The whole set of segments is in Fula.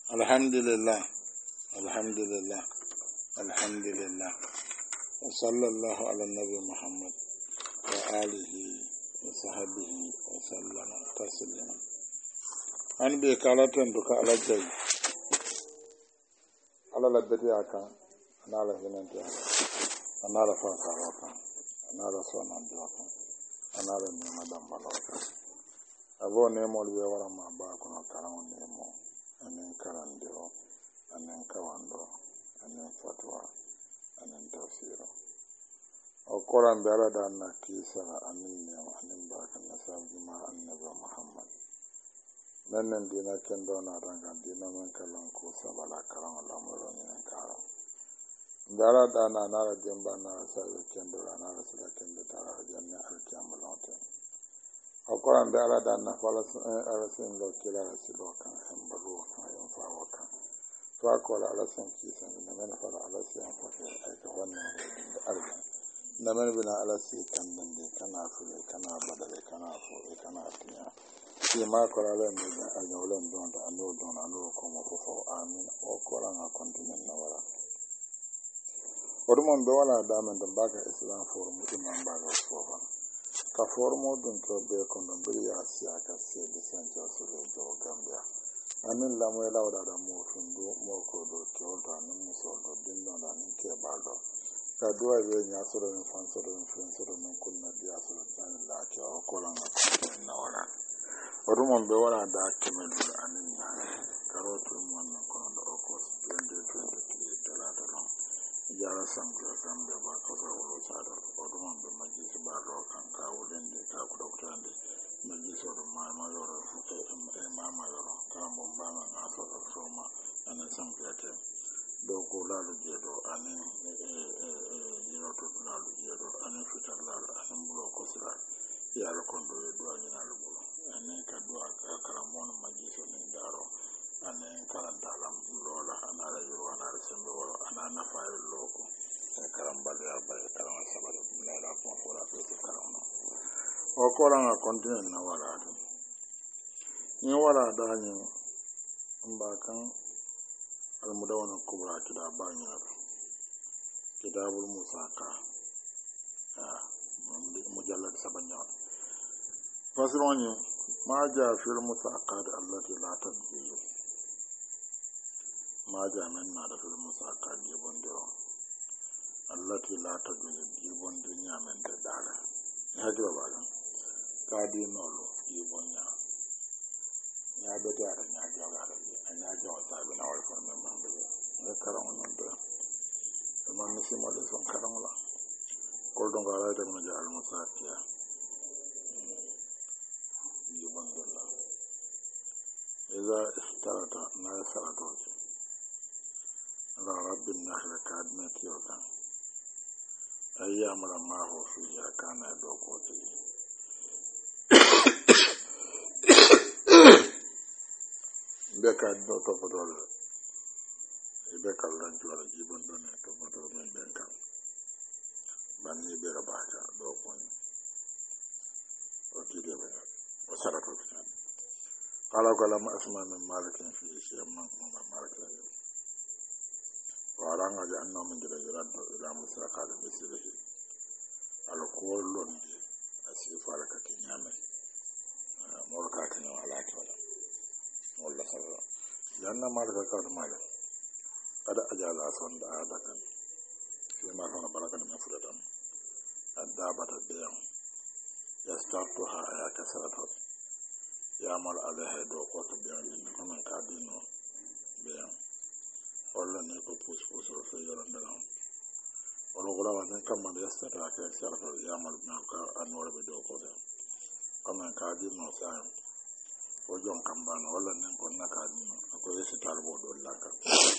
Alhamdulillah, alhamdulillah, alhamdulillah. Wa sallallahu ala nabi Muhammad wa alihi wa sahbihi wa sallama taslima. An be kalatan duka alajai. Ala labbati aka, anala hinanti aka, anala fasara aka, anala sonandi aka, anala nimadan balaka. Abo nemo liye wara ma ba kono karamu nemo. Anen karandiro, anen kawando, anen fatwa, anen tafsiro. O Quran be ala dan na kisa anin nema anin baraka na sabima annabi Muhammad. Mennen dina kendo na ranga dina men kalon ko sabala karam Allah mo ron en karo. Be ala dan na na jemba na sabe kendo na na sala kendo tara janna alkiyamalote. Okoran be ala dan na fala arasin lo kila rasilo kan embalu kan yonfawo kan to akola alasan kisan na men fala alasan fote ay to wannan arba na men bina alasi kan dande kana fule kana badale kana fo kana tiya shi ma kola le me da anyolen don da anu ko mo fo amin okoran a continent na wala odumon be wala da men don baga islam forum imam baga fofa ka formo dun to be kono biri ya siya ka se di sanjo sulu do gambia anin la mo lawda da mo fundu mo ko do to da nin muso do dindo da nin ke baldo ka duwa be nya suru nin fansuru nin fansuru nin kunna biya suru dan la ke o ko lan na wala odumon be wala da kimel anin na karotu mon non kono do ko 2023 dollar jara sample kambe ba ko so wolo chado odumon be majisi ba ro kan ka wolende ka ko doktande majisi do mama yoro mama yoro kambo bana na so soma ana sample te do ko lalu jedo ani yoro to lalu jedo ani fitar lalu ani bulo ko sira ya lo kondo do ani na lo bulo ani ka do ka karamon majisi ni daro ane karandalam lola anara yoro anara sembe wala anana fayo loko karambali abaye karama sabado mlela ko fora ko karama o ko la continue na wala ni wala da ni mbakan al mudawana kubra kida banya kitabul musaka mujallad sabanya fasironi ma ja fil musaqat allati la tadbiyu ma jamin na da filmu saka gibon diro allati la ta gini gibon dunya men da dara ya ji ba ga ka di nolo gibon ya da dara ya ga ga an ya ga wata bi na wai fa men man da ya karan wannan da amma ni sai ma da son karan la ko don ga rai da mun ji al musaqiya gibon dilla idza istarata na sarata رب النحل كادنا تيوكا أيام ما هو فيها كان دوكوتي بكا دو تفضل بكا لنجوال جيبون دوني تفضل من بنكا بني بيرباكا دوكوني وكيدي بنا وسرطو بنا قالوا ما أسمع من مالك في شيء من مالك waranga ja anno min jira jirado ila musa kala bisirihi al kuwolon di asifara ka kinyame morka kanyo alati wala wala sabra janna malaka ka mala kada ajala son da adakan fi ma kana baraka min furatam adabata diyam yastartuha ya kasaratu ya mal alaha do ko to biyan kuma ka dino biyan wala ne ko pus so fe yoron dana wala gura wa nan kamma da stata ka sarfa ya mal na ka anwar be do ko da kamma ka di no sa o jon kambana wala nan ko na ka di ko yesi tarbo do laka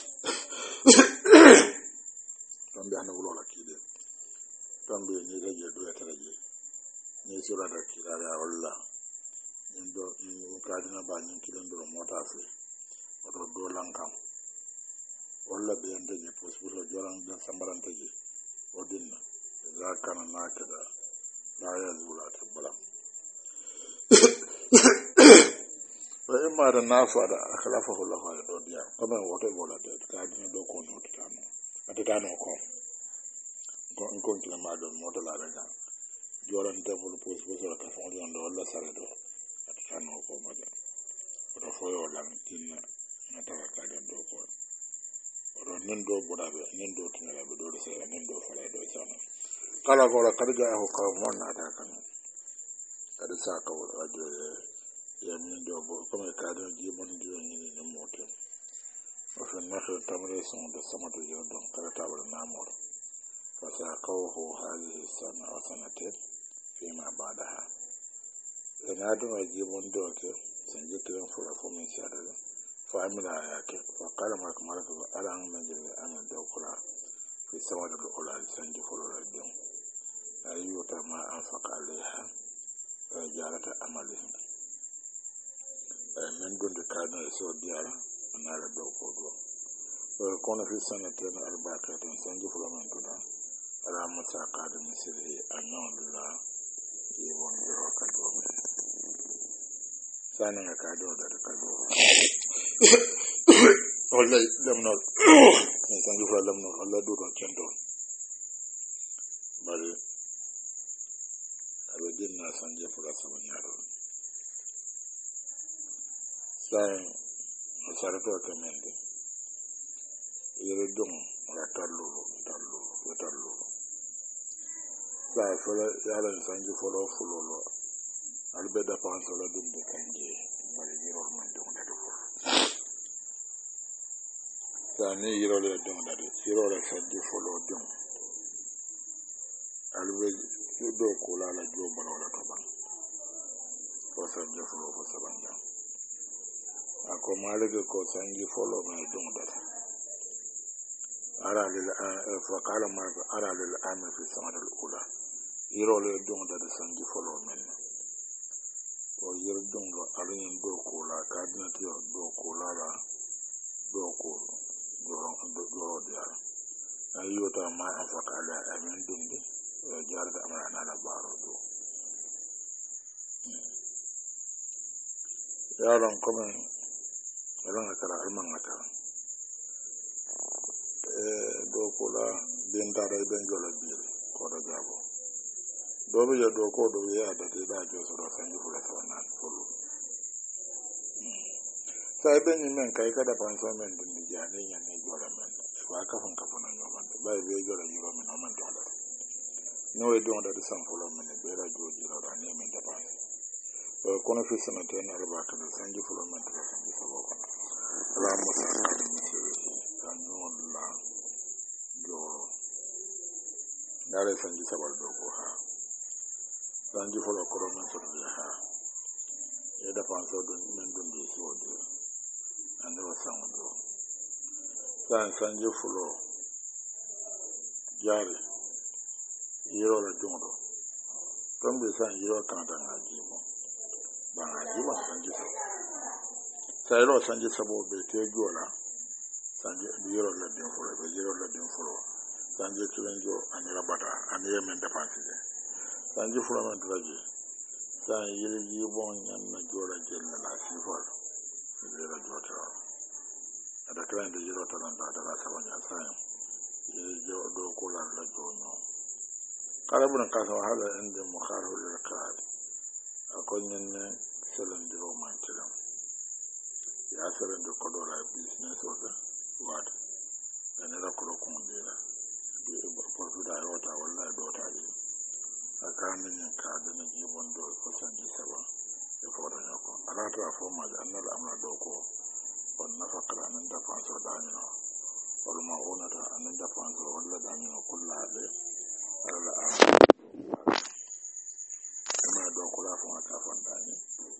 tambe an gulo la kide tambe ni reje do ya taraje ni sura da kira ya wala ndo ni ka di na ba ni kilon do mota fe o do lankam walla be yande je possible joran da sambarante je odinna za kana nakada la ya zula tabala fa ma da na fada khalafa Allah fa do dia kama wote bola de ka dina do ko no tano atano ko ko kila ma do moto la daga joran te bulu pos la ka fon do wala sare do atano ko ma da do foyo la tin na ta ka do ko ro nen do boda be nen do tinala be do se nen do fala do sana kala ko la kadga ho ka mon na ta kan kada sa ka wa do ya nen do bo ko me ka do ji mon do ni ne moto o fe na fe tamre son de sama do yo don kala ta wala na mo fa sa ka ho hali sana wa sanate fi ma badaha ina do ji mon do ke san je kiran fura fo men sa da فعملها ياك فقال ما كمالك على أن من جل أن الدوكلا في سواد الأولى سنجي فلولا الدم أيوة ما أنفق عليها جارة أمله من دون كان يسوع ديارة أنا على الدوكلا ويكون في سنتين الباقية سنجي فلولا من كذا على مساقات مثله أن الله يبون جروك الدوم سانيا كادو ده كادو wallahi lamnol sanji fula lamnol Allah do don kendo bari abe dinna sanji fula sama nyaado sai asarato kamende yere dum ra tallu sai fula yala sanji fula fulolo albe da panso la dum de kanje bari yiro man dum da do sani yirole dum dade yirole sanji folo dum albe do ko la la jo balo la to ban ko sanji folo ko sabanja ako malege ko sanji folo ma dum dade ara lil fa qala ma ara lil am fi samad al ula yirole dum dade sanji folo men o yir dum do alin do ko la ka dina ti do ko la do ko joro dia ayyuta ma afaka ala amin dundi jar da amana na baro do yaron kuma yaron akara alman akara do kula din tare ben jola bil ko da jabo do be do ko do ya da da jo so do sanji fula sana fulu sai ben ni men kai kada panso men din di jani nyane jola men wa ka fon ka fon no man ba be jola yiro men no man jola no e don da san folo men be ra joji ra ne men da ba kono fi sana ten arba ka sanji folo men da sanji sabo ko ala mo sa kan no la jo dare sanji sabal do ko ha sanji folo ko men so di ha e da panso don men don di so di ande wa sango sanji fulo jari yiro la jondo tombe san yiro kan da ngajimo ba ngajimo sanji sabo sai ro sanji sabo be te jola sanji yiro la din fulo be yiro la din fulo sanji tulenjo anira bata aniye men da pansije sanji fulo men draje san yiri yibon nyan na jola jella la sifal yiro jota ada kran de yiro tan da da sabanya sai yiro do ko la jono karabun kasa wahala inda mukharul lakad akon ne selen di romantiram ya selen de kodola business oda wat ene la ko ko ndira di ko da yota wala do ta di akani ne ka da ne ji bondo ko sanji saba e ko da yoko ala ta fo ma annal amra do ko on nafaqra nan da fanso da ni no wal mauna da nan da fanso wala da ni no kullade ala ama do ko la fo ka fonda ni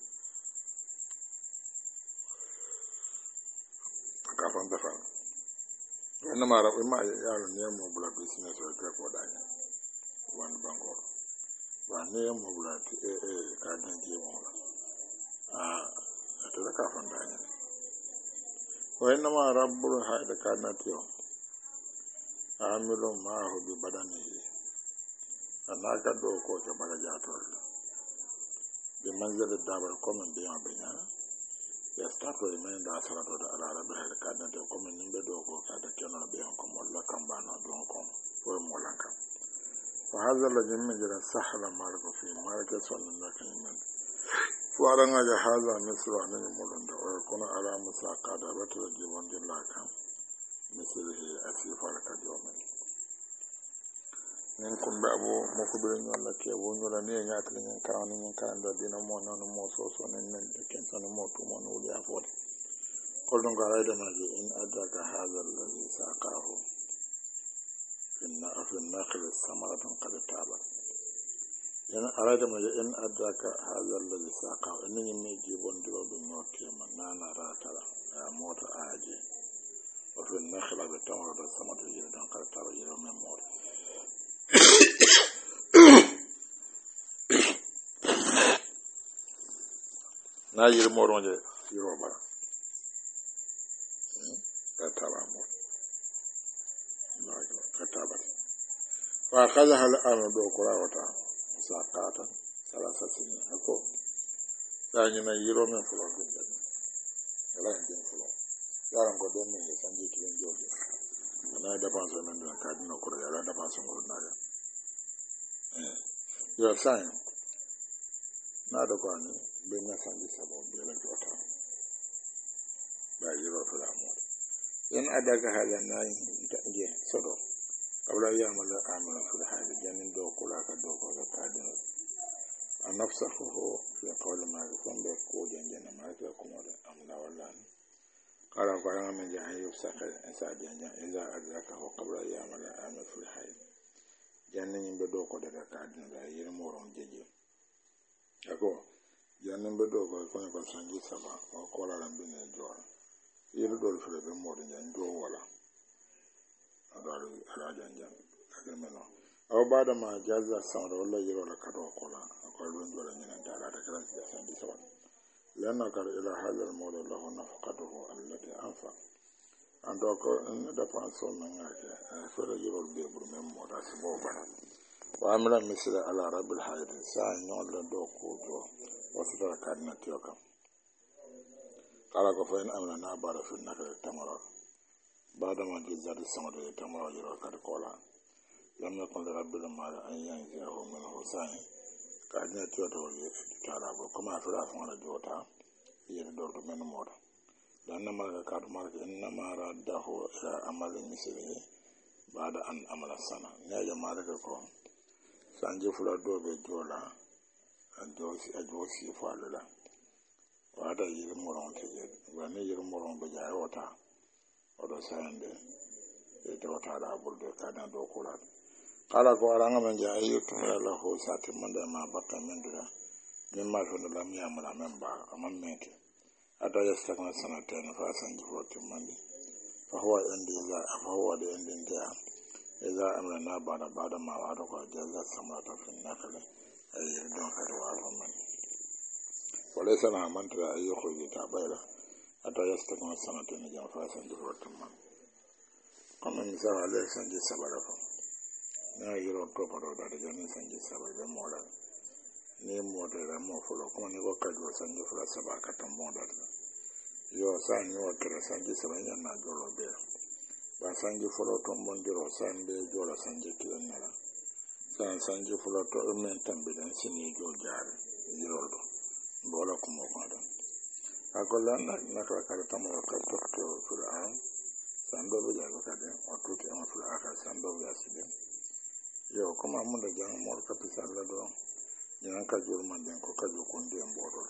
ka fonda fa ina mara ma ya ne mo bula business o ka ko da ni wan bango wa ne mo bula ka dan je mo to ka fonda ni wa ina ma rabbul haida kanatiyo amilu ma hu bi badanihi anaka do ko ke bala jatol de manzele dabar ko men be abenya ya stato e men da sara do ala rabbi hal kadna de ko men nimbe do ko kada keno be on ko molla kambano don ko fo molla kam fa hadha la jemme jara sahla marko fi marke sonno nakan men fo aranga ja hadha misru anan molon do kono ala musa kada bato ji wonde la kam misru he asifar ka jomen nen ko babo moko be nyolla ke wo nyolla ne nyaata nen kawani nen kan do dina mo non mo so nen nen ken tan mo to mo no ya fot ko don ga rayda maji in adaka hadha alladhi saqahu inna afin naql samaratun qad tabat yana arada maji in adaka hadha alladhi saqahu in me ji bondiro dum no tema nana ratara mota aje wa fi naql bi tawra samatu yidan qad tabat yiro men mo na yiri moronje yiro bara kataba mo kataba fa kaza hal anu do kurawata sakata salasa sini ako danyi na yiro men fulo dum ala ndin fulo yaran ko don ne sanji kilen jogi na da panso men do kadino ko yara da panso ngoro na ya yo sai na do ko ni be na sanji sabo be la jota ba yiro fulo mo yan adaga halan nayi je sodo kabla ya'mala amala fil hali jamin do kula ka do ko ka kadin anafsahu fi qawli ma yakun ko janjana ma ka kuma da amna wallan qala qala min jahi yusaka sa janja idza azaka wa qabla ya'mala amala fil hali jannin be do ko daga kadin da yir moron jeje ako jannin be do ko ko sanji sama ko la ran bin jora yir do fere be moron jan do wala adaru rajanjan agameno aw bada ma jaza samra wala yiro la kado kola ko lon do la nyina dara da kala da sandi sawan lana kar ila hadal mawla lahu nafqatuhu allati anfa ando ko da panso mangake fere yiro be bur mem moda si bo bana wa amla misla ala rabbil hayat sa nyol la do ko do wasita kadna tiyoka kala ko fa in amla na bara fi nakal tamara بعد ما جزاد السماء تمر وجرى كالقولا لم يكن لرب المال أن ينزعه منه ثاني كأن يتوته تعالى كما في الأسمان جوتا يردور من مور لأن مالك كاد مالك إنما رده إلى عمل مثله بعد أن عمل السنة نيجا مالك كون سانجي فلا دو بجولا أجوسي فاللا وهذا يرمورون تجد وأن يرمورون بجاي وتا odo sande e do tara bulde kada do kula kala ko aranga men ja ayyutu la ho sati manda ma bakka men dura min ma to la mi amala men ba amam meke ada yastakna sanatan fa sanji roti mandi fa huwa indi za fa huwa de indi dia iza amla na bada ma wa do ko jaza samata fi nakale ay do kada wa man wala sana mantra ayyuhu ta bayla ata yastakna sanatan jam fa sanji roti man kama misala ale sanji sabara ko na yiro to paro da jani sanji sabara be mola ni moda da mo fulo ko ni ko kajo sanji fula sabaka tambo da yo sanji o kira sanji sabara na jolo be ba sanji fulo to mondiro sande jolo sanji kilenala sanji fulo to men tambe dan sini jo jare yiro do bola ko mo ko akola na kala tammo ka to Qur'an sando be jago kade o tuti am fula aka sando be aside yo kuma mun da jan mor ka pisalla do nyan ka jor man den ko ka jo kon de mbodol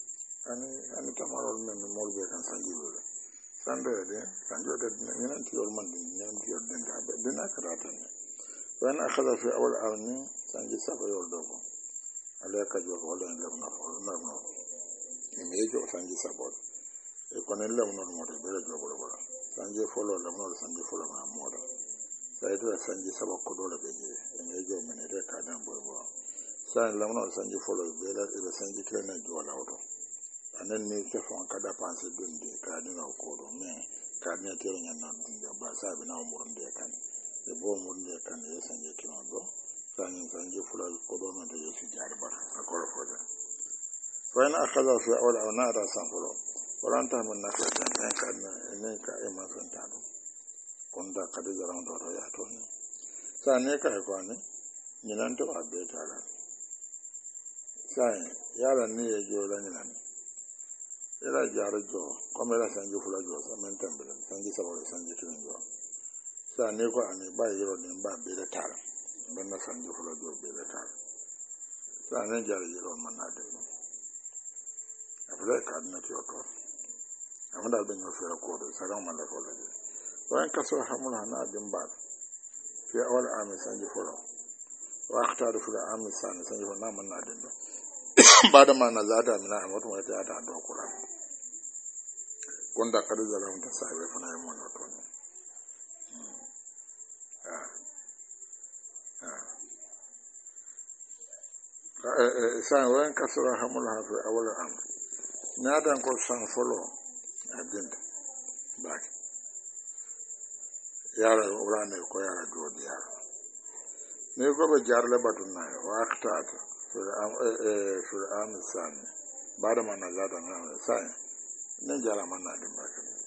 ani tamarol men mor be kan sanji wala sando de sanjo de nyan ti yor man den nyan ti yor den da be dina karata ne wan akhadha fi awal awni sanji safa yor do ko ala ka jo ko den le no me jo sanji sabot e konen le non mo de bele jo ko wala sanji folo le non sanji folo ma moda sai to sanji sabot ko dole be je e me jo men de ka dan bo sai le non sanji folo bele e sanji klena jo la auto anen ni se fon kada panse dundi ka dina ko do me ka ne tere nyan non de ba sa be na umur de kan e bo umur de kan e sanji kino do sanji folo ko do men de si jar ba akoro foda وإن أخذ في أول أو نارا سنفلو waranta min na ka dan ka ne ka e ma son ta do kon da ka da jaran do ya to ne sa ne ka ko ne ni nan to abbe ta la sai yara ne ya jo la ni nan era jaro jo come la sanji fula jo sa men tambele sanji sabole sanji tin jo sa ne ko ani ba yiro ne ba be da ta ben na sanji fula jo be da ta sa ne jaro yiro man na de afle ka na ti ko amada ben yo fera ko do saran man da ko le wan ka so hamula na din ba fi awal ami sanji fula wa akhtaru fula ami sanji fula na man na din do bada ma na zata mina amatu ma ta ta do Qur'an konda kada zalam ta sabe fana yi mun to ne san wan kasra hamul hafi awal amr na dan ko san folo adin ba yara urane ko yara do dia ne ko be jarle batun na wa aktata fil am sani bada ma na zata na sai ne jara man na din ba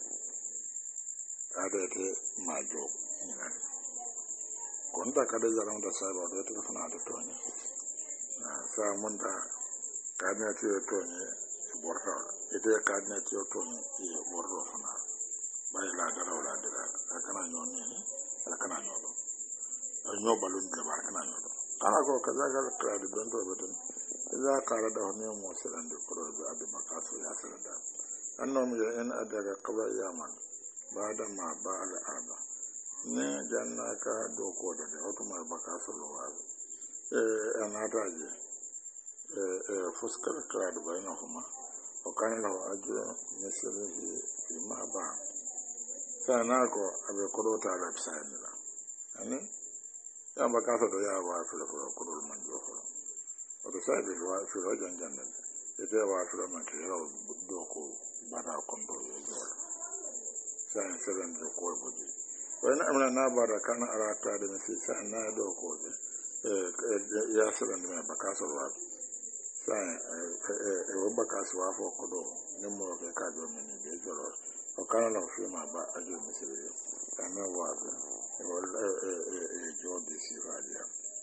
kada te majo ina konda kada zaram da sai ba da ta fana da to ne sa mun da kada te to ne borta ite kada te to ne e borro fana bai la da rawla da kana nyon ne kana nyon no balun da ba kana nyon kana ko kaza ga kada don to batun za ka rada ne mu siran da kuro da abin makaso ya sarda annahum in adara qabla yaman bada ma ba al'ada ne janna ka doko da autumar baka sulwa anata je fuskar ka da bayana kuma o kan la ajra misalihi fi ma ba sana ko abe kodota da tsanila ani ya baka so da ya ba fil kodol man jo ko o to sai bi wa fil janna ite wa fil man ke doko bada kondo yola sai seven da ko buji wani amna na bara kana arata da sai sai na do ko ya seven da baka so wa sai e baka so wa fo ko do ne mo ke ka do mini be jolo o kana la fi ma ba ajo misiri kana wa wala jo di si radia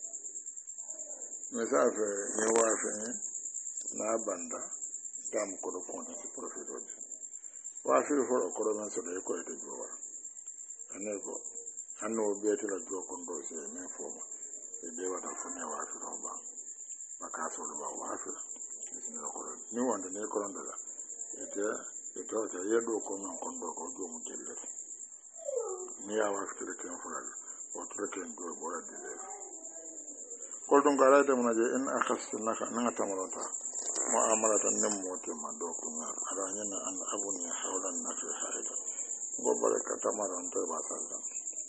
mesafe ne wa fe na banda dam ko do konta ci profito wa fi fo ko do man so de ko e de jowa anego anno beti la jo kon do se men fo ma e de wa da fo ne wa fi do ba maka so do ba wa fi ni ko ni wanda ne ko ndo la e to ta yedo ko non kon do ko do mu jelle ni ya wa fi de ken fo la o to ken do bo la de ko dum gara de mun je in akhastu naka nan tamarata mu'amalatan nin moti ma do kunya aranyana an abuni hawlan na fi haida go barakata maran to ba sallan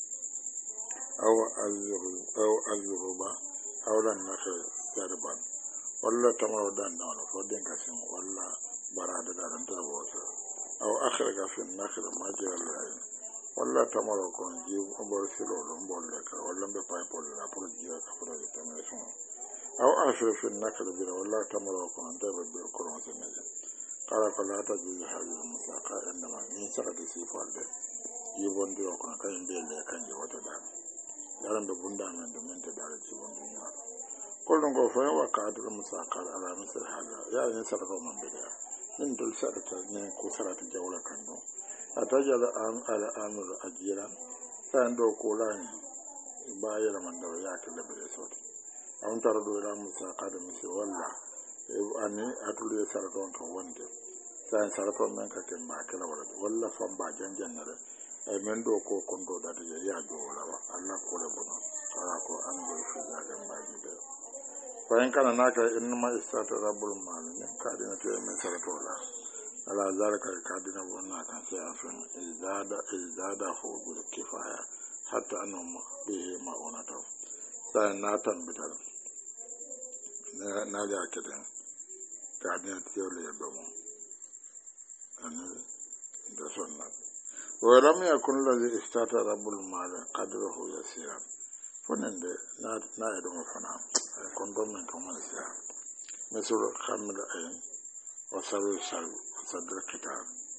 aw azruba hawlan na fi darban walla tamaro dan na fo den kasin walla barada dan to bo aw akhraja fi nakhl ma jalla walla tamaro kon ji bol silo lo bolle ka walla be pay pol la pour ji ka pour ji tamaro aw ashe fi nakal bi walla tamaro ko anta be ko ron se ne kala kala ta ji hali musaka inda ma ni saka da si falde yi bondi ko kan be le kan ji wata da yaran da bunda men da men ta da ji bondi ya kullun go fa wa ka da musaka ala misal hala ya ni saka ko man be da nin dul saka ta ne ko saka ta jawla kan do atajala an ala amul ajira san do ko lani bayira man da ya ta da be so an tara do ira musa kada misi walla ani atulu sarton kan wonde sai sarton men ka ken ma kala walla fam ba janjannare e men do ko kondo da ya do wala Allah ko le bono ala ko an do fi da ba de fayin kana naka in ma istata rabbul malamin ka dina to men sartola ala zalika ka dina wannan kan sai afin izada hu bil kifaya hatta anum bihi ma'unatu sai na tambitar na ga kidan ka ne tiyole ya domo da sunna wa lam yakun ladhi istata rabbul mal qadruhu yasira funende na edo mafana kondom men ko man sia mesul khamil ayn wa saru sadr kitab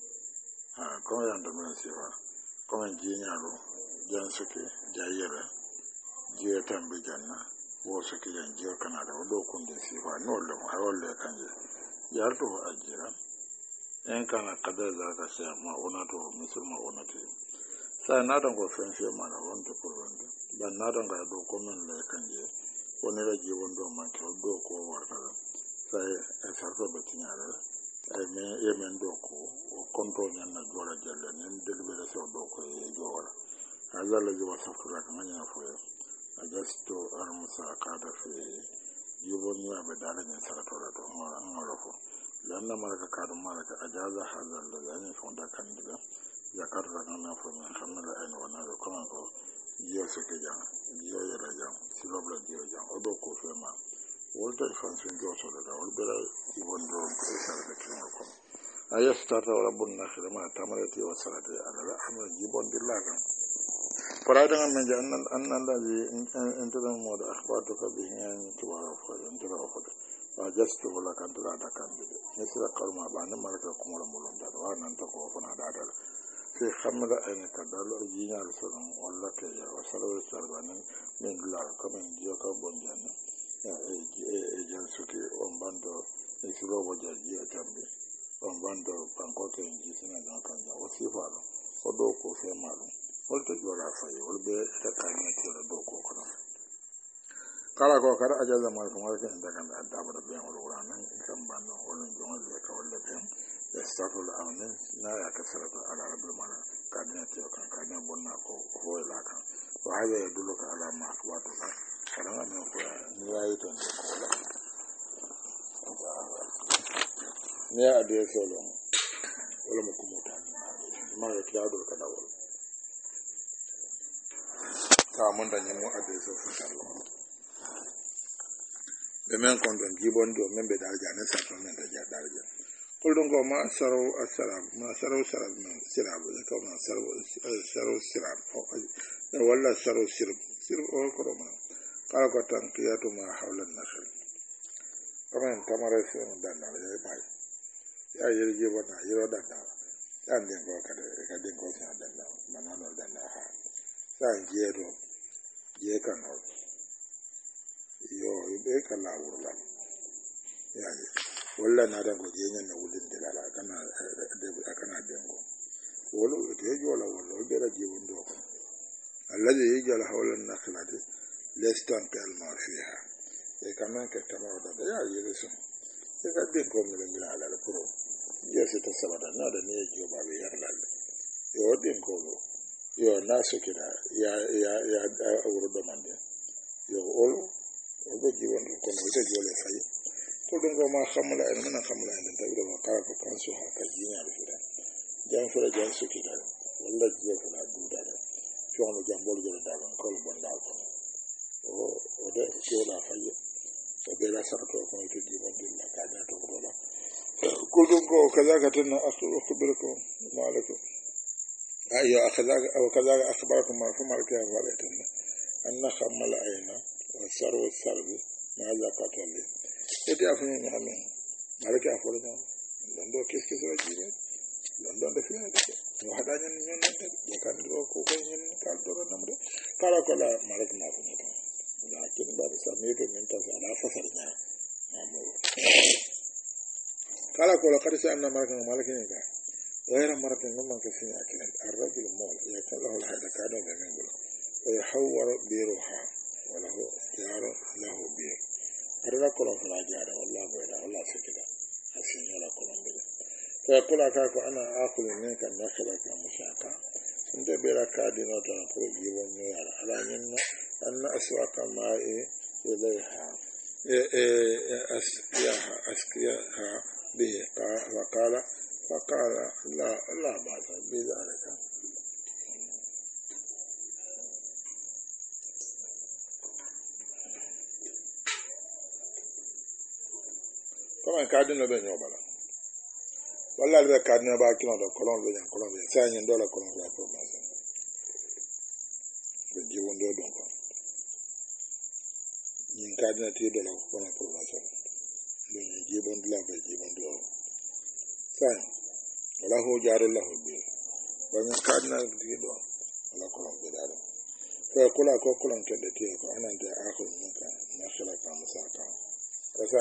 comme yanda men sifa comme jiñalu jansuki jayere jiyo tambi janna wosuki jan jiyo kanada o ɗo kunde sifa nolle mo hawolle kanje yarto ajira en kana kadar zaka sai ma onato musulma onati sai na dan ko fen fe mana wonto ko wonde ban na dan ga do komen le kanje woni la ji wondo man ko do ko warta sai e sarto betinyare ay me yemen do ko o konto nyanna jola jelle nen delbere so do ko e jola Allah la jiwa safura kan nya fo ajasto armusa kada fe yibon ya be dala nyen sarato la to ngoro fo lanna maraka kadu maraka ajaza hazal da yani fonda kandida zakatu da nan fo men xamna ay no na ko ko jiyo so ke jang jiyo yara jang silobla jiyo jang odo ko fe ma wolta fansin do so da wol bela yibon do ko sala ke ko ayastata rabbun nakhir ma tamarati wa salati ala amr yibon dillaga farada men jannan annan da intadan mo da akhbatu ka bi yan tuwa fa intara fa wajastu wala kantara da kambide misra kalma ba nan maraka kuma mulun da wannan ta ko fana da da sai khamra ayin kadalo jinya rasulun walla ke ya wasallu sarbanin min la kaman jiya ka bonjan e jan suke on bando isro boja jiya tambe on bando pankote ji sina da kan da wasifa o do ko sai malu wolta jora fayi wolbe ta kanya tira do ko kono kala ko kada ajaza mal ko marke daga da daba da biyan wala nan kan banno wannan jama'a da ka walla biyan da staful amin na ya kasara da ala rabbul mana kadina ce kan kadina bonna ko hoyla kan wa hada ya duluka ala ma wato kan kana nan ko ni yayi ton ko la ne a da solo wala mu kuma ta ma ya kira dul kada wala ta mun da nyamu a da so fa be men kondon jibondo men be darja ne sa men darja darja kuldon ko ma saro assalam ma saro salam men sirab ko ma saro sirab wala saro sirab o ko ma kala ko tan qiyatu ma hawla an-nashr kamen tamare se dan na le bay ya yiri jibona yiro dan na dan den ko ka den ko sa dan na manano dan na ha sa jero je kano yo ibe kala wurla yani walla na da goje nyen na wulin de la kana de kana dengo wolo te jola wolo be ra jiwon do ko alladhi yajal hawla an-nakhlati lestan kal ma fiha e kana ke tama da ya yele so e ka de ko mele mila ala pro je se to sabada na da ne jo ba be yar la yo den ko yo na so kida ya awro do mande yo olo ogo jiwon ko no te jole fayi to dongo ma khamla en mana khamla en tawdo ma kala ko kanso ha ka jinya be fida jam fere jam suki dal walla jiyo fala duda dal jono jambol jole dal ko lo bonda ko o de ko la fayi o be la sarto ko to jiwon din la ka da to ko la ko dongo kaza ka tan akhbirukum malikum ayo kaza akhbarakum ma fa malaka wala tan anna khamla ayna wasaru sarbi ma za ka tolle ede afun ni amen malaka aforo no londo keske so jibe londo de fina de no hada nyen nyen de kan do ko ko nyen kal do namde kala ko la malaka ma ko to la kin ba sa me to men ta ala fasar nya mamu kala ko la kadisa anna malaka ni ga wayra maraka ngam man ke fina kinan arrajul mawla ya kallahu la hada ka do men gulo wa hawara biruha وله اختيار له بيه أرلا كلام فلا جاره والله بيدا والله سكدا أسيني ولا كلام بيدا فيقول أكاك أنا آكل منك النخلة كمشاكا عند بلا كادينة تنقل جيبون نيارا على أن أسواق ماء إليها أسقيها به فقال لا بأس بذلك comme kadino be nyobala walla be kadino ba kino do kolon be sa nyen do la kolon la promotion be jiwon do don ko nyin kadino ti do la kolon promotion do nyi jiwon la be jiwon do sa wala ho jaru lahu bi banya kadna dido wala ko be dare ko kula ko kulan ke de ko anan da akhir minka na shala ka musaka kasa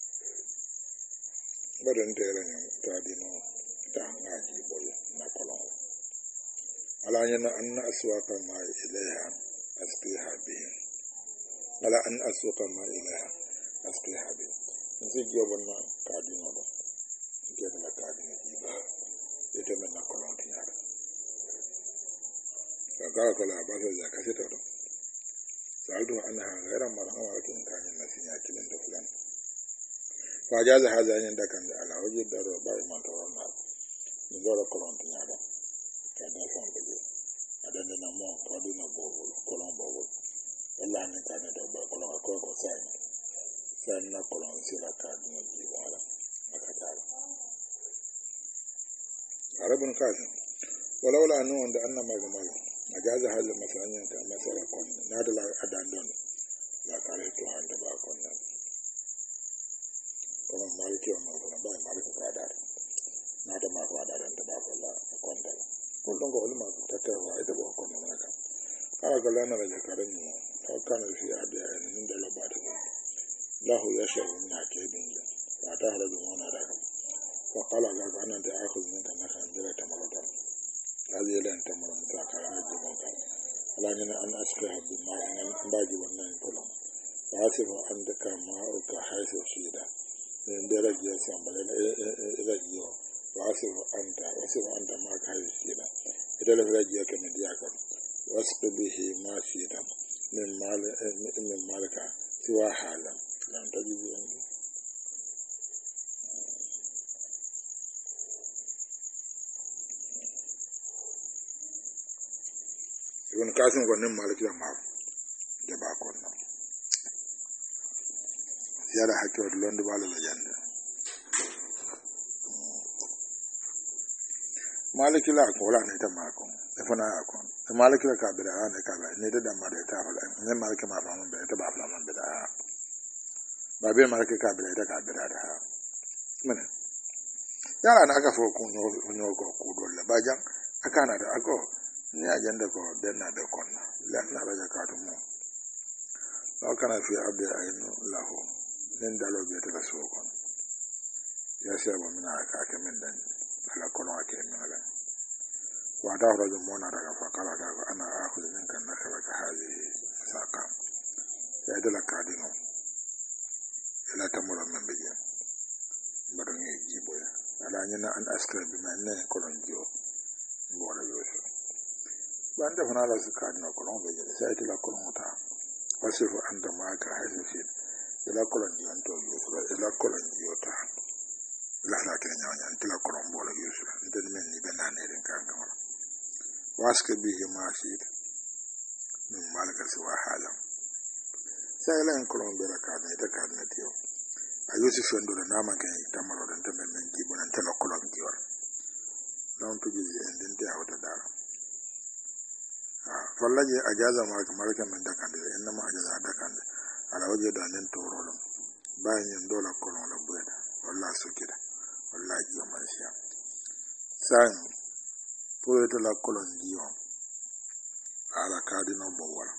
badan tere ne ta dino ta ngaji boye na kolon ala yana anna aswaqa ma ilaiha asqiha bi ala an aswaqa ma ilaiha asqiha bi nsi jobonna ka dino do ke na ka dino jiba ite men na kolon tinyara ka kala ba sa ka sita do saldu anha ghayra marhawa kin kan nasinya kilin da fulan فجاز هذا عند كان على وجه الدار باي ما تورنا نزور كلون تنيارا كذا فهم بيجي هذا نمو قدنا بقول كلون بقول ولا أن كان ده بقولون أكو ساين كلون سيلا كادنا جيوالا أكتر عربون كاسم ولولا أنه عند أن ما جمال مجاز هذا مثلا كان مثلا كون نادلا أداندون لا كاريتو عند باكون kuma maliki on non ba maliki ka dar na da ma ka dar da ba ko la ko ndal ko don ko ma ta ta wa ida ba ko na ka kala ga lana da karan ni ka kana fi ada ni da la ba ta lahu ya sha na ke bin ya ta ta hada da mona da fa kala ga ana da akhuz min kan kan da ta marota hadi ya lan ta marota ka na ji ba ka ala ni an aska bi ma an ba ji wannan kullum ba sai an da ka ma ka haisa shi da ndera jiya sambale ila jiyo wasifu anta ma ka yi shida ita la fira jiya kemen diya kan wasqi bihi ma shida min malika siwa halan lam tajibu indi ibn kasim ko nin maliki da ma da ba kon nan yara hakki wadda londi bala da jande maliki la ko wala ne ta mako e fana akon e maliki la ka bida ne ka ba ne da ma da ta wala ne maliki ma fa mun be ta ba fa mun bida ba be maliki ka bida da ka bida da ha mene yara na aka fo ko nyo ko ku dole ba jan aka na da ako ni ajanda ko den na be konna la na raja ka to mo law kana fi abdi aynu lahu nen dalo be ta so kon ya sha ba mina ka ke min dan ala kono ake min ala wa da rajo mona daga fa kala ga ana akhudhu min kan nakala ka hali saka ya dala kadino ila tamura man beje badan yi jibo ya ala nyina an askra bi man ne kolon jiyo mbona yoso banda fana la su kadino kolon beje sai ta la kolon ta wasifu anda ma ka haisi ila kolon jiyon to yusra ila kolon jiyota ila la ke nyanya ila kolon bola yusra nten men ni bena ne den kan gamala waske bihi mashid min malaka siwa halam sai ila kolon bela ka ne ta ka ne tiyo a yusuf ndo da nama ke tamaro den te men ji bonan te la kolon jiyor non to ji den te awta dara fallaje ajaza malaka men da kan de inna ma ajaza da kan ala waje da nan torolo bayan yin dola kolon la bueda wallahi sukida wallahi jiyo mansiya san pure to la kolon jiyo ala kadino bowala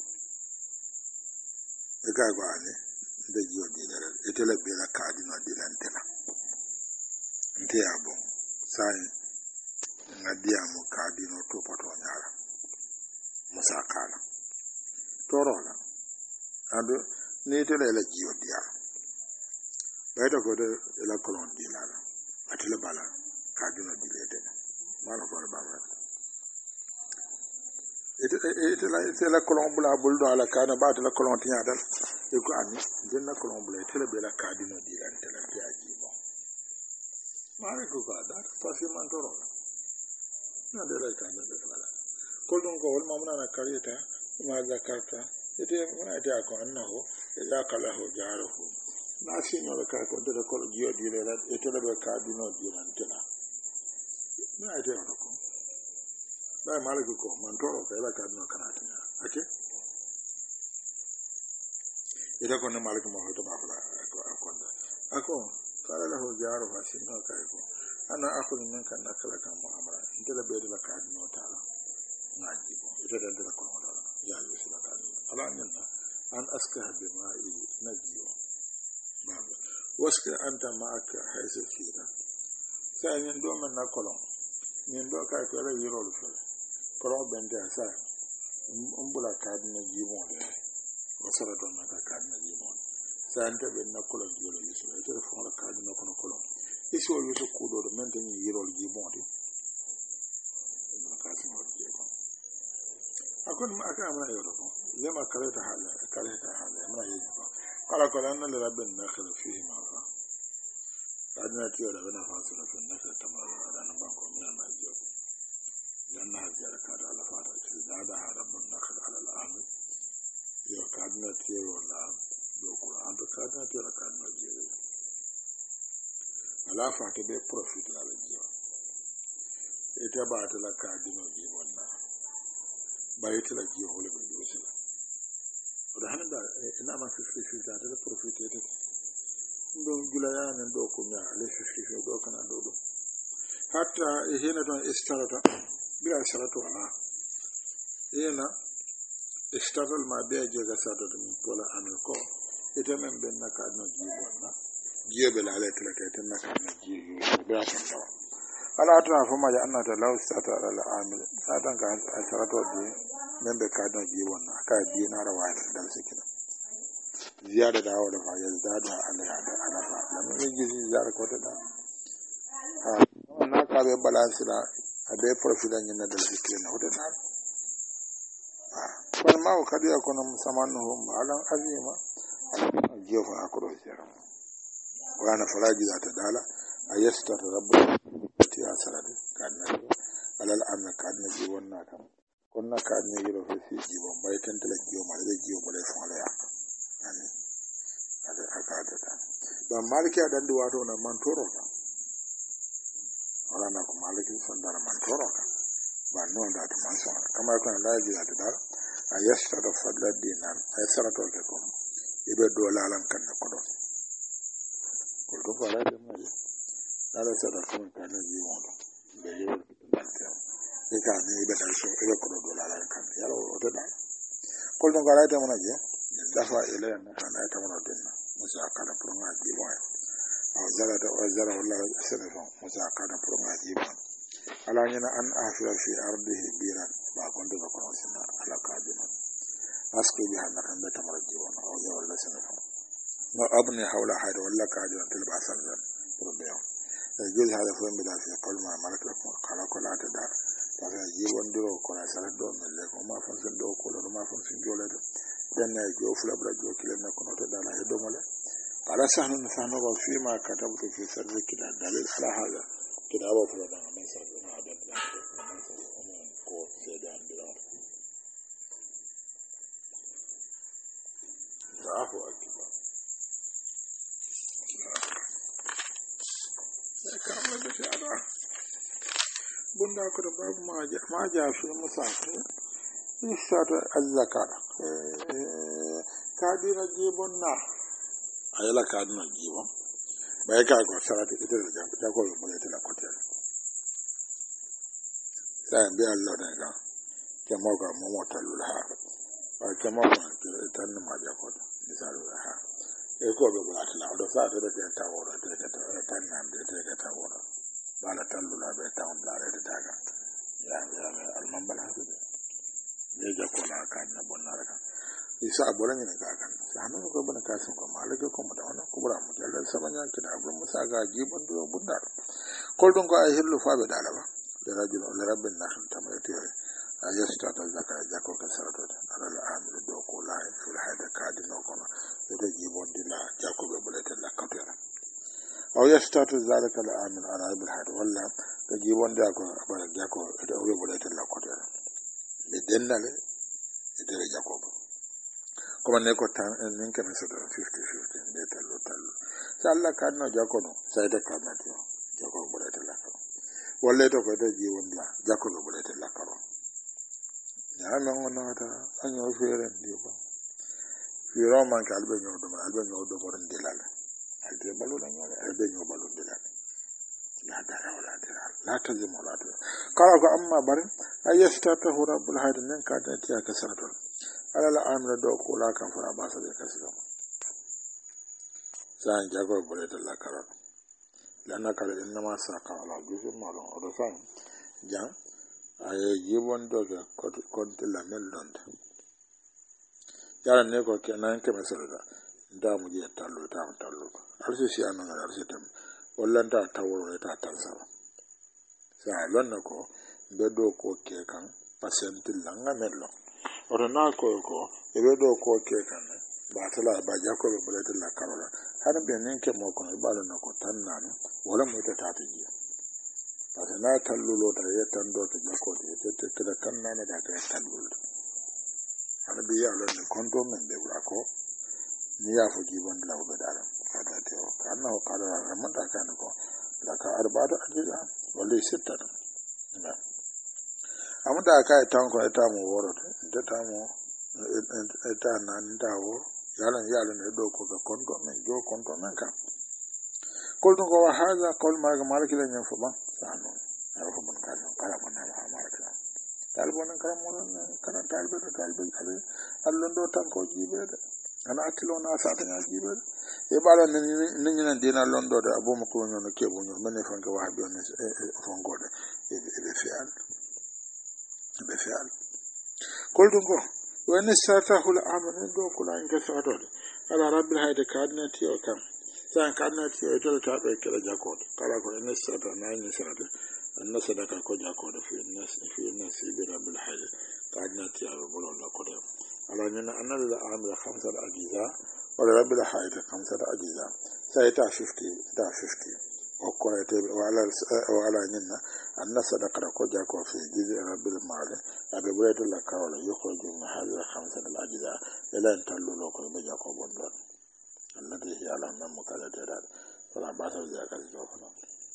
e ga go ani de jiyo dilere e tele be la kadino dilantela nte abo san ngadia mo kadino to poto nyara musakala torola ado ni tele la jiyo dia baita ko de la kolon dilala atele bala kadino dilete mala fara bama ite la kolon bula buldo ala kana ba la kolon tinya dal e ko ani jenna kolon bula tele be la kadino dilante la ti ajibo mala ko ba da pasi man toro na de la kana de bala kolon ko wal mamna na karita ma zakarta ite ma ta ko annahu ya kalahu jaruhu na sino la ka ko de ko jiyo dire la ite la kadino dilante la na ite ko bai maliki ko mantoro ka ila kadino kanati ake ida ko ne maliki mo hoto ba fala ko akonda ako kala la ho jaro fa sinno kai ko ana akhudhu minka nakalaka mu'amala intela be de la ka no taala ngaji bo ita da da ko wala ya yusila ka ala nyanna an aska bi ma'i najiyo babu waska anta ma'aka haysa fida sai nyen do man na kolon nyen do ka ko la yiro lu fele kolon bende sai umbula ka na jibo de wasara do na ka na jibo sai anta be na kolon jiro yusila ita da fon la ka na kono kolon isi o yusu kudo do men tan yiro lu jibo de ka sin o jibo akon ma aka amana yoro ko lema kaleta hala amana yibo kala kala nan la ben na khala fihi ma fa kadna tiyo da bana fa sura fin na tamara da nan ban ko mina na jiyo dan na ziyara ka da ala fata ci da harabun na khala ala amin yo kadna tiyo la do qur'an to kadna tiyo la kadna jiyo ala fata be profit la jiyo ita ba ta la kadino jiyo na ba ita la jiyo hole be jiyo da hanan da ina ma fi da profit ita don gulaya nan do ko nya ale fi do kana do hatta hina don istarata bila sharatu ala hina istaral ma be je ga sa do mi pola anul ko ita men ben na ka no jibo na jibe la ale tla ka na ka no jibo be ta tawa ala ta fa ma ya annata law sata ala amil satan ka sharatu di men be ka no jibo na ka di na rawa da sikina ziyada da hawa da fa yazdadu alaiha da alafa lamun yaji ziyara ko da na ka be balance la abe profilan yin da zikri na hoda na fa ma ko kadiya ko nam samanhum alan azima jofa akro ziyara wa ana faraji da ta dala ayasta rabbul ya sarade kana alal anna kana ji wannan kan kunna ka ne yiro fi jibon bai tantala jiyo ma da jiyo bale fa ala ya ani ada akada ta ba maliki adan di wato na mantoro ka wala na ko maliki sandara mantoro ka ba non da man so kama ko na laji da dar ayasta da fadla dinan ay sarato ke ko ibe do lalan kan ko do ko do fara de mai ala sada ko kan ne yi wono be yo e ka ne ibe da so ibe ko do lalan kan yaro o to da ko do gara de mona je dafa ile na kana ta mona dinna musa kana pronga ji wa awzara da awzara wallahi sanafan musa kana pronga ji wa ala nyana an afira fi ardihi biran ba gondo ba kono sinna ala kadina asko bi hanna kan da tamara ji wa awzara wallahi sanafan no abni hawla hada wallahi kadina tilba sanzan rubiya jul hada fa mi da fi qalma malaka ko kala kala ta da ta ji wondiro ko na salat do melle ko ma fa sun do ko do ma fa sun jole dan na jo fula bra jo kile na kono to dala e domole kala sahnu sahnu ba fi ma katabtu fi sirri kida dalil ala hada kida ba fula dan amma sa na da ko se dan bila Allahu akbar ya kamar da shara bunda ko da babu ma ja fi musafi isata azzakara kadina jibon na ayala kadina jibon bai ka go sarati ita da jamba ta ko mo ita la kotel sai bi Allah da ga ke mo ga mo motalul ha ba ke mo ga tan ma ja ko misalu ha e ko be ba ta da sa ta da ta wora ta tan nan da ta wora ba la talula be ta on da da ga ya alman bala hadu ne ja ko na kan na bonna ka isa aboran ne ga kan sanan ko bana kasin ko malaka ko mu da wannan kubra mu jallan sabanya kida abun musa ga jibon do bunda ko don ko ay hillu fa be dalaba da rajul ala rabbin nahl tamayati ayasta ta zakara jako ka sarato ala al-amil do ko la fil hada kadino ko da jibon dila jako be bulata la katera aw yastatu zalika al-amil ala bil hada walla da jibon da ko bara jako da be bulata la katera le dennale e dere jakob kuma ne ko tan nin kan sa da 50-50 de tallo sa Allah kan no jakob sai da kan na to jakob bulata la ko walle to ko da jibon la jakob bulata la ko ya men wona ta anyo fere ndi ba fi roman ka albe nyodo boron dilal albe balu la nyole albe nyodo balu dilal la dara wala dara la tazim wala dara kala ko amma bare ayastatahu rabbul haydi min ka da tiya ka saratul ala la amra do ko la kan fara ba sa de kasiro san jago bole de la karon lana kala inna ma saqa ala juzum malon odo san jam ay yibon do ko de la melonde yala ne ko kenan ke mesala da mu je tallo arsi si anan arsi tam wallanta tawro ta tansa sa lonna ko be do ko ke kan pasenti langa mello ora na ko e be do ko ke kan ba tala ba jako be bulete la karola har be nen ke mo ko ba lonna ko tannan wala mu ta ta ji parce na tallulo da ya tando ta jako de te da tannan da ta tallulo har be ya lonna konto men be ko ni ya fuji ban da ba da kada te o kana o kada ramata kana ko da ka arba'atu ajiza wallahi sitta na amuda ka tan ko eta mu woro de ta mu eta nan dawo yalan ne do ko konto men jo konto men ka ko dun ko haza qol malaki la nyen fuba sanu arfu ban kan kala ban na malaki talbon kan mo kan talbe ale allon do tan ko jibe de ana akilo na sata nya jibe e bala ni nyina dina londo da abu mako nyono ke bu nyono mene fanka wa bi on fongo de be fial kol dungo wani satahu al-amr do kula inga sato ala rabbil hayda kadnati o kam san kadnati o to ta be kala jakot kala ko ne sata na ni sata an sadaka ko jakot fi nas bi rabbil hayda kadnati o bolo la ko de ala nyina anal al-amr khamsat ajiza wala rabbil hayda khamsat ajiza sai ta 50 o ko ete wala nyina an sadaka ko jakot fi jizi rabbil mal abe bulete la kawla yukhruju min hadhihi khamsat al-ajiza ila an tallu ko be jakot bondon alladhi hiya ala man mukalladira wala basa zakal jofana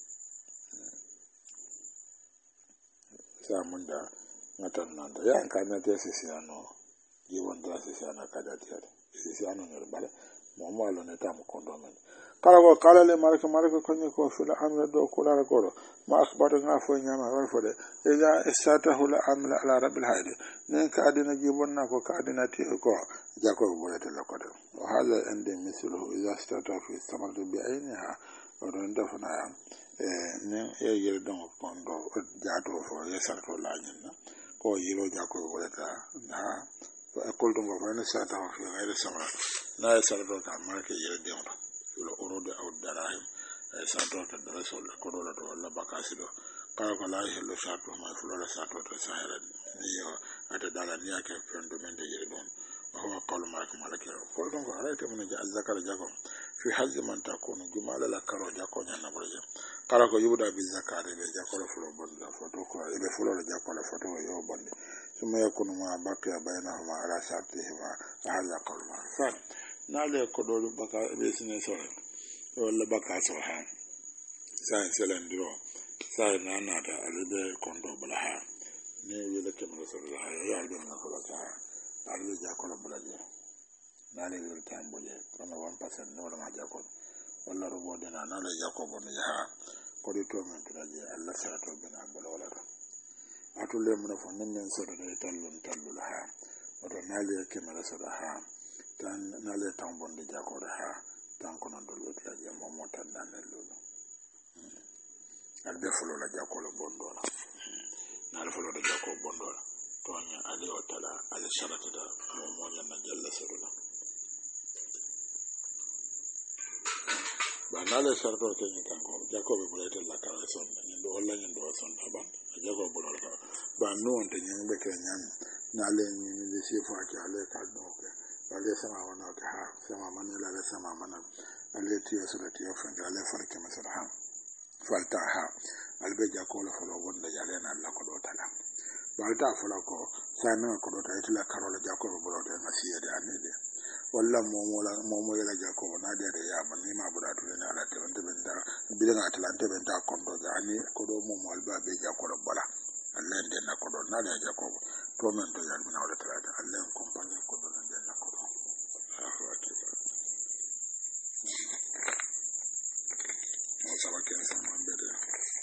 samunda ngatan nanda ya kana te sisiano jiwon da sisiana kada tiya sisiano ne bale mo mo lo ne tam kondo men kala le marka ko ne ko fula amra do ko la ko ma akhbaru nga fo nyama wal fo de ida istatahu la amla ala rabbil hayy ne ka adina jibon na ko ka adina ti ko jako bolete la ko de wa hada inde mislu ida istatahu fi samadu bi ayniha o don dafna ne yel don kondo jato fo yesarto la nyina ko yiro jako boleta na ko dum ko ne sata fi ghayr samad na yesarto ka marke yel de lo urode aw darahim sato to daraso ko do to wala bakasi do kala ko la helo sato ma fulo la sato to sahara ni yo ata dala ni ake fendo men de yiri don wa qawlu malaka ko don ko arayte mun ja zakara jako fi hazzi man takunu jumala la karo jako nyana boje kala ko yuda bi zakare be jako la fulo bonda foto ko be fulo la jako la foto yo bonde suma yakunu ma baqiya bainahuma ala shartihima hadha qawlu fa nale ko do baka be sine sore wala baka so ha sai selendiro sai nana da albe kondo bala ha ne wele kemra so la ya albe na ko ta albe ja ko bala je nale wele tambo je kono 1% no ma ja ko wala robo de na nale ja ko bon ya ko di to men tra je Allah sa to bina bala wala atule mun fo nen so de tallu la ha oto nale kemra so ha tan nale tambon de jako ha tan kono do lutla je mo motan nan lulu albe fulo la jako lo bondola nal fulo de jako bondola tonya ali otala ali sharata da mo mo nyanna jalla siruna ba nale sharata ke ni kan ko jako be bulete la kala son ni do wala ni do son ban jako bolol ka ba no on te nyen be ke nyan nale ni de sifa ke ale ka do ke ale sama wana ka ha sama manela ale sama mana ale tiyo sura tiyo fanga ale farke masara ha falta ha albe jako lo folo wonda yale na Allah ko do tala balta folo ko sana ko do ta itla karola jako bo do na siya de anede walla momo yala jako na de ya ban ni ma bura to ne ala te wonde benda bidan atlante benda kondo ani ko do momo alba be jako lo bala Allah de na ko do na de jako to men to yal mina wala tala Allah compagnie ko do de na ko do no sabake sama bede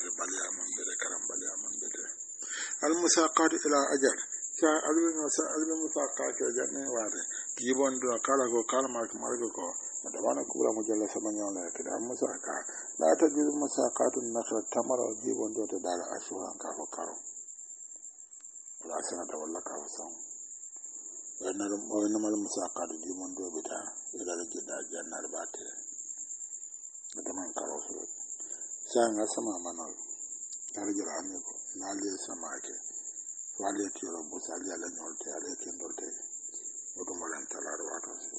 baliya man bede karam baliya man bede al musaqat ila ajal sa albe musaqat ke janne wade jibon do kala go kala marko ko da wana kula mujalla samanya la ke da musaqa la ta jiru musaqatun nakra tamara jibon do to dala ashuran ka ko karo la sana da walla ka san wannan mal musaqat jibon do bita ila da gida jannar bate da man karo su sanga sama manol tarjira ne ko nale sama ke wale tiro busali ala nyolte ala kendolte oto molan talaro wato si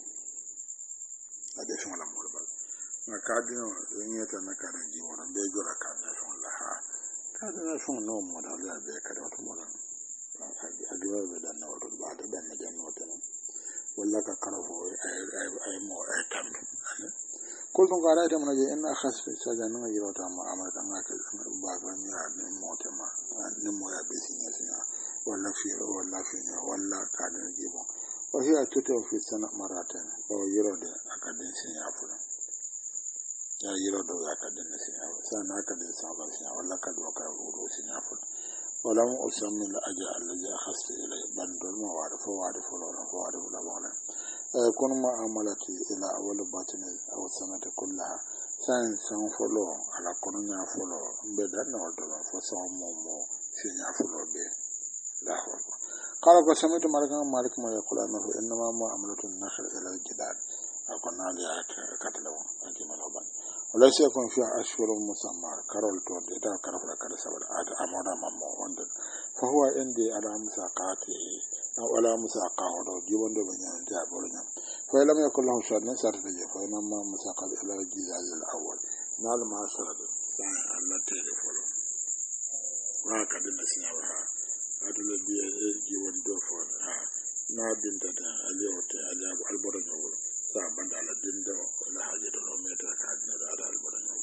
ade shon la molba na kadino nyeta na kada jiwona be jora kadina shon la ha kadina shon no moda la be kada oto molan adiwa be dan no oto ba da dan na wote no walla ka karafo ay mo ay tambe kul dun gara ita mana je ina khasfi saja nanga yirota ma amata ngaka ba ga nya ne mote ma ne mo ya be sinya walla fi walla ka da jibo wa hiya tutu fi sana maratan wa yirode akadin sinya fura ya yirodo akadin sinya sana akadin saba sinya walla ka do ka ru sinya fura wala mu usammi la aja allazi khasfi ilay bandol ma wa la wala kun ma'amalati ila awal batini aw sanata kullaha san folo ala kono nya folo be dan no do fo so mo si nya folo be la ho qala ko samitu malik ma yaqula na inna ma mu'amalatu an-nakhl ila al-jidal akona li katlaw akimalo ban wala sai kun fi ashhurun musamma karol to da karfara kada saboda amana mammo wanda fa huwa indi ala musaqati wala musaqa do jibon do banyan ta bornya fa lam yakul lahu shadna sarta je fa namma musaqa ila al-jizaz al-awwal nal ma sarada sai Allah ta yi folo wa kadin da sinawa adula biya jibon do fo na binta da aliyota aliyab al-bornya sa banda ala dindo la haje do no meta ka adina da al-bornya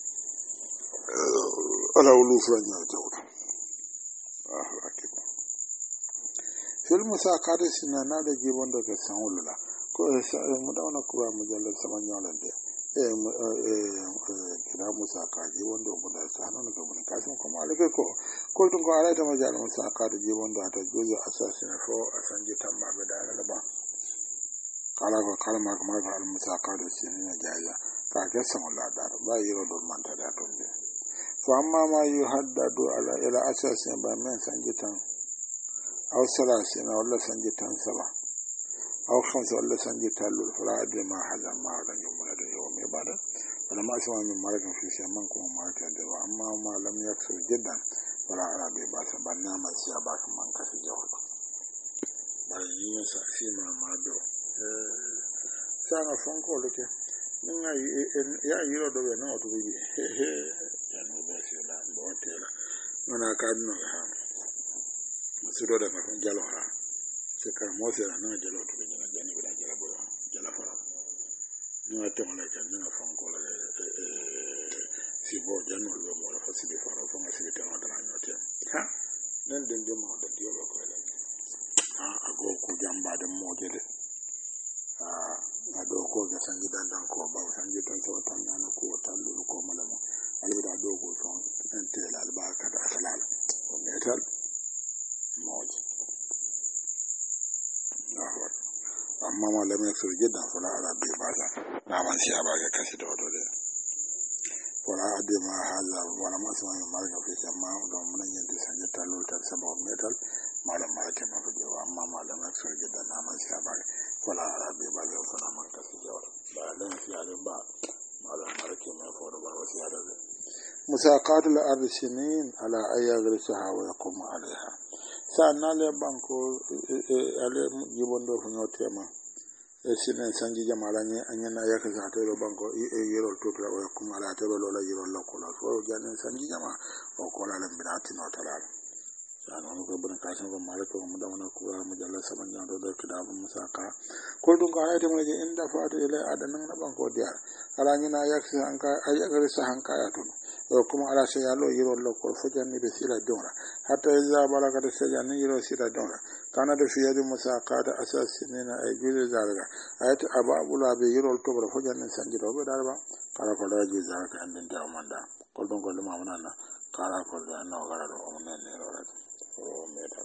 ala ulu franya tawta akbar fil musaqat sinana da jibon da san wulula ko mu da wannan kuwa mujallal saman yalan da kira musaqa jibon da mu da sanan ga mun kasan kuma alake ko tun ko ala da mujallal musaqat jibon da ta gozo asasin fo asanji tamma ga da ba kala ko kalma kuma ga al musaqat sinina jaya ka ga san wala da ba yiro do man ta da tonde fa amma ma yuhaddadu ala ila asasin ba men sanji tan aw salasina walla sanji tan saba aw khamsa walla sanji talul farad ma hada ma da yumma da yawmi bada wala ma sama min marakan fi man kuma marakan da amma ma lam yaksu jiddan wala arabi ba sa banna ma siya ba kaman kafi jawab bari yin sa fi ma do sana fonko loke ninga ya yiro do no to bi ya no ba shi la bo tela mana kadno ha suro da kan jalo ha se ka mo se na jalo to ni na jani bida jalo bo jalo fara ni wa te mala kan na fa ko la si bo jano lo mo la fa si be fara fa ma si be tan da na te ha nan den de mo da dio ko la ago ku jamba da mo de ado ko ga sangi dan ko ba sangi tan so tan na ko tan lu ko mala mo ali da do ko son tan te la albarka da talal ko metal موج amma malamai su gidan fula arabi ba da naman siya ba ga kashi da wato da fula ade ma hala wala masu wani marga fi amma da mun yin da sanje talul tar sabon metal malam marke ma fi jawa amma malamai su gidan naman siya ba fula arabi ba ga fula man kashi da wato ba lan siya ba malam marke ma fa da ba wasu ya da musaqatul arsinin ala ayagrisa wa yakum alaiha sana le banko ale jibondo funyo tema sinen sanji jamala ni anyana yaka za to banko yero to to wa kuma ala to lo la yero lo ko la so janen sanji jama o ko la le binati no talal sana no ko bana kasan ko mala ko mu da wana ko mu jalla saban jan do da musaka ko dun ko ayata mu je inda fatu ila adanan na banko dia ala ni na yaksa anka ayaga sa hanka ya to kuma ala sai yalo yiro lo ko fajan ni be sila dora hatta iza balaka da sai ni yiro sila dora kana da fiye da musaka da asasinina ay gure zalga ayata ababula be yiro to bra fajan ni sanji do be darba kala ko da ju zalga andin da manda ko don ko ma munana kala ko da no gara do on ne ro o meta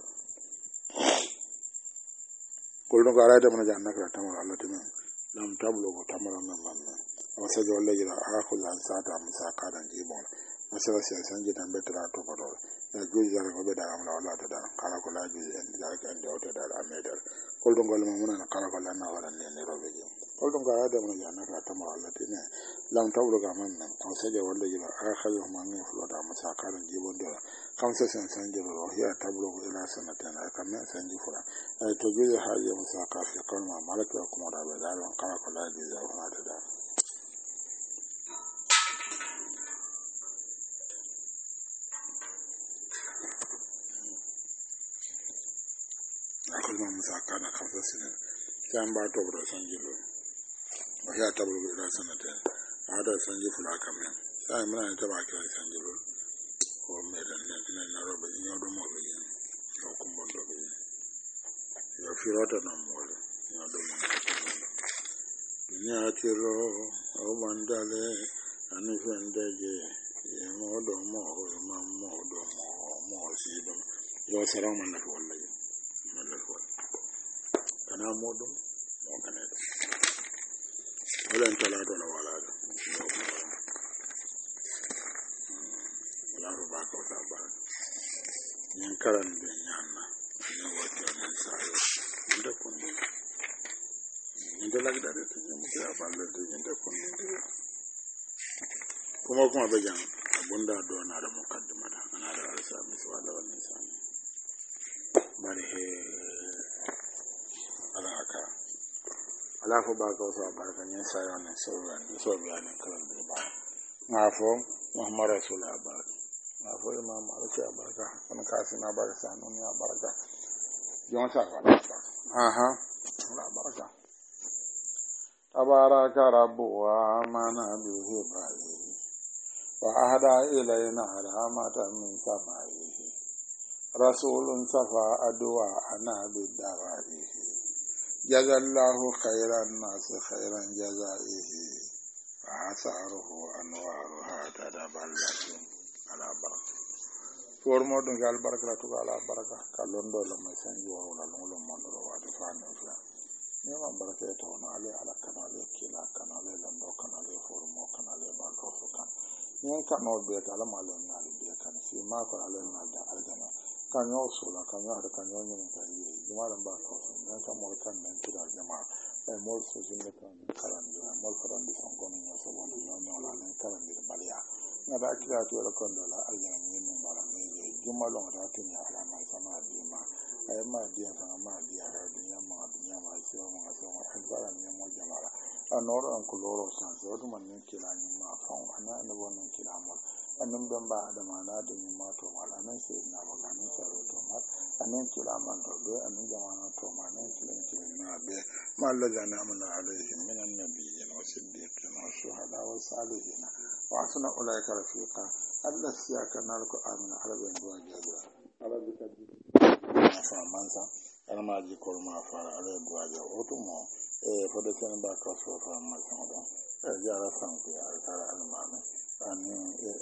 ko do gara da mana janna kala tamara Allah timen lam tablo ko tamara nan man o se do le jira a ko lan sa ta musa ka dan ji bon o se se san ji tan betra to ko do e juji jara ko be da amla wala ta da kala ko la juji en da ka ande o ta da amedal ko do ngol mo mun na kala ko lan na wala ne ro be ji ko do gara da mana janna kala tamara Allah timen lam tablo ga man nan o se do le jira a khayo man ne flo da musa ka dan ji bon do kam se san san ji ro ya tablo ko ila sanatan ka men san ji fura to juji haje musa ka fi kalma malaka kuma da be da kala ko la juji wala ta da akwai musa kana kamsa sinin sai ba to da sanjilo ba ya tablo da sanata a da sanji fula kamen sai muna ta ba kira sanjilo ko me da ne na roba in yodo mo be ko kumbo do be yo firota na mo yodo mo dunya tiro o mandale ani fendeje ye mo do mo si do yo sara man na wallahi kana modum mo kana do wala tala do la wala do wala ro ba ko ta ba nyen karan de nyanna ne wato ne sayo nda kon nda la da de ne mo ya ba le de nda kon kuma be jang abunda do na da mukaddimata ana da alsa miswa da wannan sani bari he alaka alafu ba ka so barka ne sai wannan so bayanin kalan da ba ngafo muhammad rasulullah ba ngafo imam alsi barka kana kasina barka sanun ya barka jon sa barka aha la barka tabaraka rabbu wa amana bihi ba'i wa ahda ilayna rahmatan min samaihi rasulun safa adwa ana bidawaihi jazallahu khairan nas khairan jazaihi wa asaruhu anwaruha tadaballatu ala baraka formo dun gal barakatu ala baraka kalondo la mai sanji wa wala lo mondo wa de fane fla ne ma baraka to na ale ala kanale kila kanale lando kanale formo kanale ba ko kan ne kanol be ala malen na be kan si ma ko ale na da aljana kanyo sula kanyo har kanyo ne kai jumaran ba ko ne kan mo kan nan tira jama'a ai mo so jinne kan karan da mo karan di son gonin ya so wani no la ne karan di baliya na da kira to la kon da aljana ne mun bara ne jumalon da tin ya ala mai sama di ma ai ma di sama ma di ya dunya ma so ma so an zara ne mo jama'a anoro an kuloro san so to man ne kila ni ma fa ana ne wonin kila ma annan don ba da mana da ni ma to mala nan sai na ba ganin tsaro to ma annan kila man to be annan jama'a to ma nan kila na be malla jana amana alaihim min annabiyyin wa siddiqin wa shuhada wa salihin wa asna ulaika rafiqa Allah siya kanal ko amina arabe ndo jaja arabe ka fa mansa ma ji ko ma fara arabe ndo jaja otumo fodo sen ba ka so fa mansa do jara sanku ya kara almame ani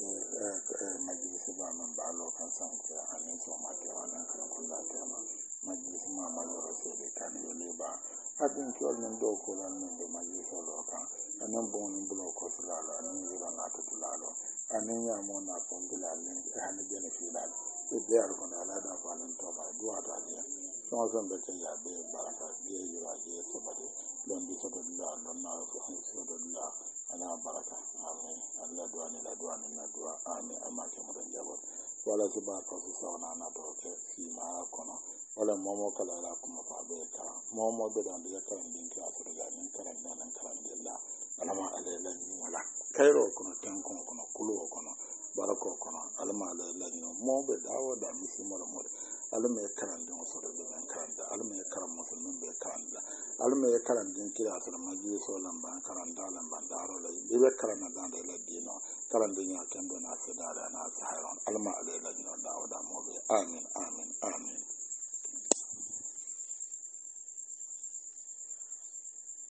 majlis ba man ba lo kan sanku ya ani so ma te wana kan kula te ma majlis ma ma lo so be kan yo le ba adin ko nan do ko nan be majlis lo kan anan bon ni bulo ko sala anan yira na to tulalo anan ya mo na ko bulale ani jene filal e de ar ko ala da ko nan to ba duwa ta je so son be te ya be baraka je yira je so ba de don di so do la non na so do la ala baraka amin Allah duwani la duwani na duwa amin amma ke mu dan jabo wala su ba ko su sauna na to ke fi ma kono wala momo kala la kuma fa be ka momo be dan da kan din ka su da nan kan nan kan dilla alama alayla ni wala kairo kono tan kono kulo kono barako kono alama alayla ni mo be dawo da misi mo mo alama kan din so da nan kan da alama kan musulmin be kan da alama kan din kira su da maji so lamba kan da lamba daro la be kan na da la dino kan din ya kan do na su da na su hayron alama alayla ni dawo da mo be amin amin amin